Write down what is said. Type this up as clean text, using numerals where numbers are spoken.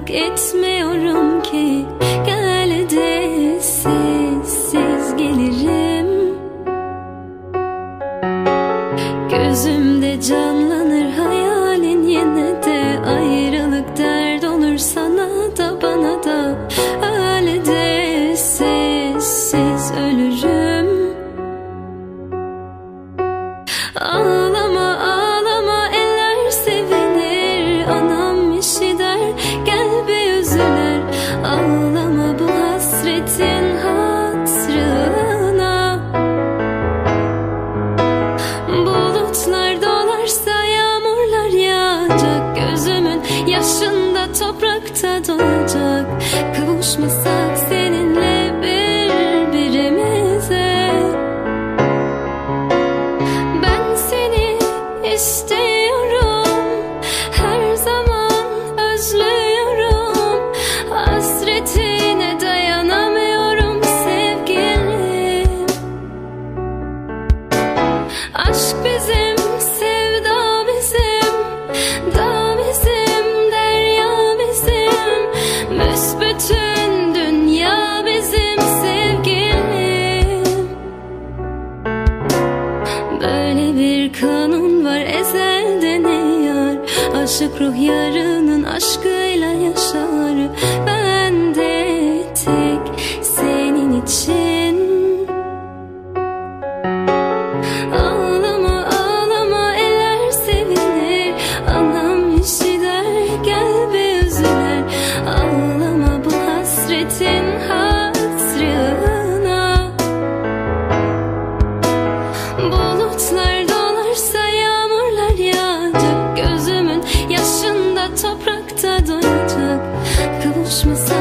hak etmiyorum ki. Gel de sessiz gelirim. Gözümde canlanır hayalin, yine de ayrılık dert olur sana da bana da. Öyle de sessiz ölürüm. Ağlama ağlama, eller sevinir. Anam işi der, gel bir üzüler. Ağlama bu hasretin hatırına. Bulutlar dolarsa yağmurlar yağacak. Gözümün yaşında toprakta dolacak. Kavuşmasak seninle birbirimize. Ben seni istiyorum, her zaman özlüyorum. Hasretine dayanamıyorum sevgilim. Aşk bizim, sevda bizim, dağ bizim, derya bizim, büsbütün dünya bizim sevgilim. Böyle bir kanun var ezelde ne yar. Aşık ruh yarının aşkıyla yaşar. Ben de tek senin için. Ağlama ağlama, eller sevinir. Anam işi der, gel bir üzüler. Ağlama bu hasretin hatırına. Bulutlar dolarsa yağmurlar yağacak. Gözümün yaşında toprakta doyacak. Kavuşmasak